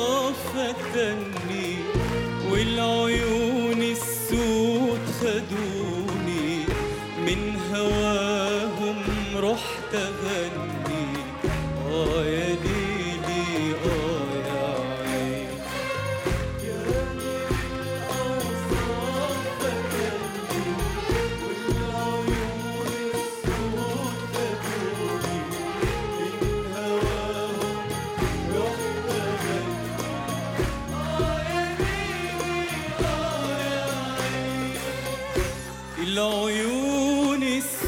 فتني، والعيون السود خدوني، من هواهم رحت أغني. يا ليلي يا عين، يا ليل الأوصاف فتني، والعيون السود خدوني، من هواهم رحت أغني. يا ليلي يا عين، العيون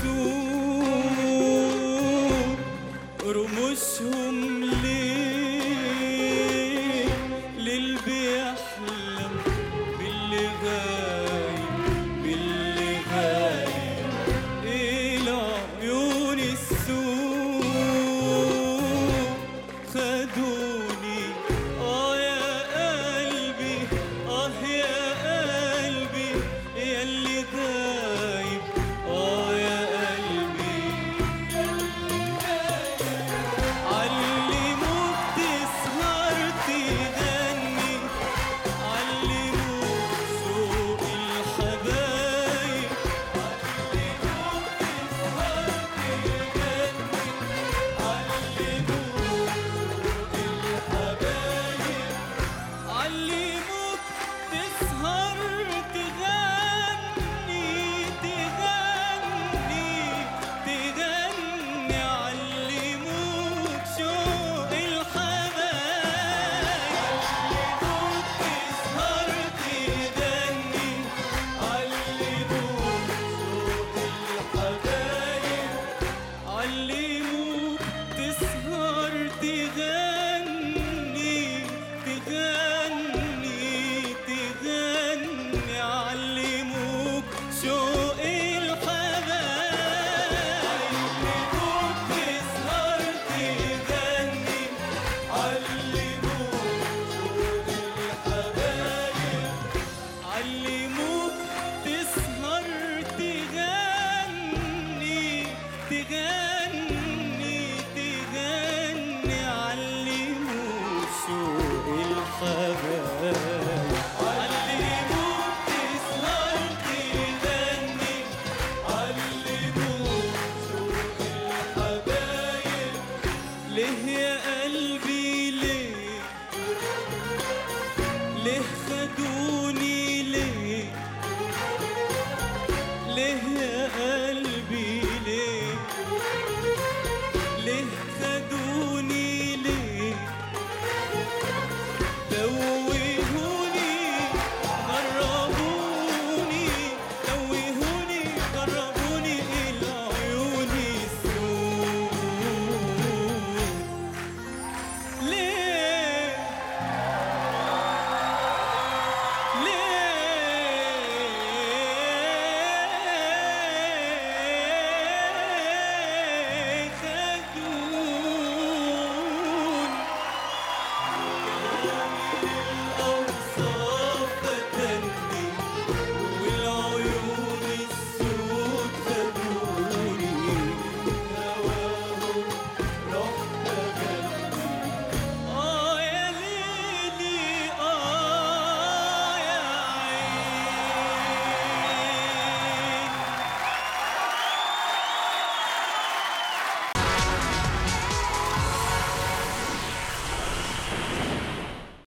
السود رموشهم ليه للي بيحلم باللي غايب، باللي غايب. العيون السود خدوني، يا قلبي، يا قلبي، ياللي دايب، يا قلبي. علموك تسهر تغني، علموك شوق الحبايب، علموك تسهر تغني، علموك شوق الحبايب، علموك تسهر تغني، تغني، تغني، علموك شوق الحبايب، علموك تسهر تغني، علموك شوق الحبايب، علموك تسهر تغني، تغني، تغني، علموك شوق الحبايب، علموك تسهر تغني، علموك شوق الحبايب، علموك تسهر تغني، تغني، تغني، علموك شوق الحبايب، علموك تسهر تغني، علموك شوق الحبايب. ليه يا قلبي ليه، ليه خدوني